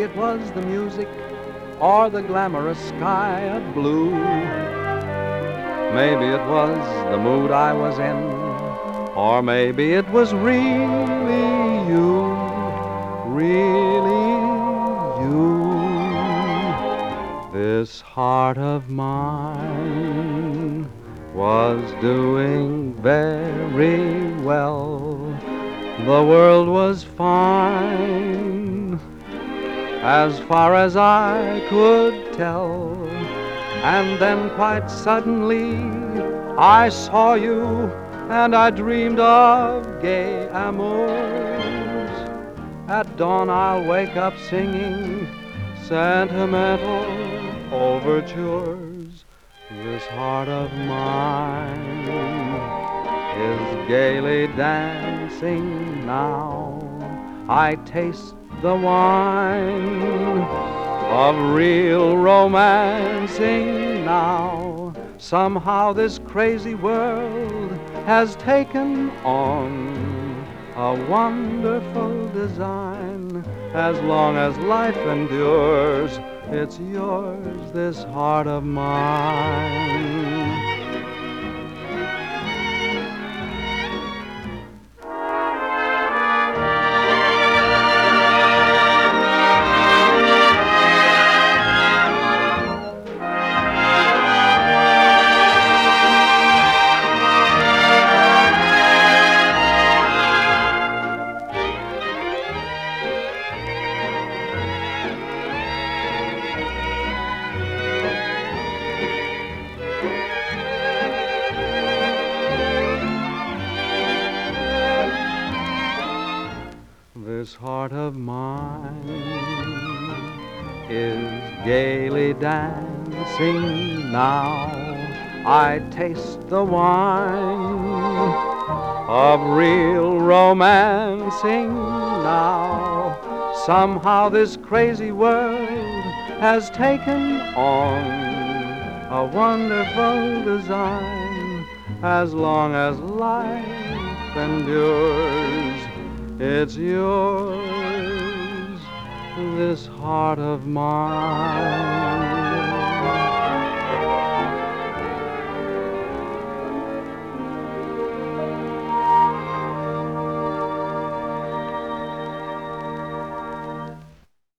it was the music or the glamorous sky of blue. Maybe it was the mood I was in, or maybe it was really you, really you. This heart of mine was doing very well. The world was fine as far as I could tell. And then quite suddenly I saw you, and I dreamed of gay amours. At dawn I'll wake up singing sentimental overtures. This heart of mine is gaily dancing now. I taste the wine of real romancing now. Somehow this crazy world has taken on a wonderful design. As long as life endures, it's yours, this heart of mine. This heart of mine is gaily dancing now. I taste the wine of real romancing now. Somehow this crazy world has taken on a wonderful design. As long as life endures, it's yours, this heart of mine.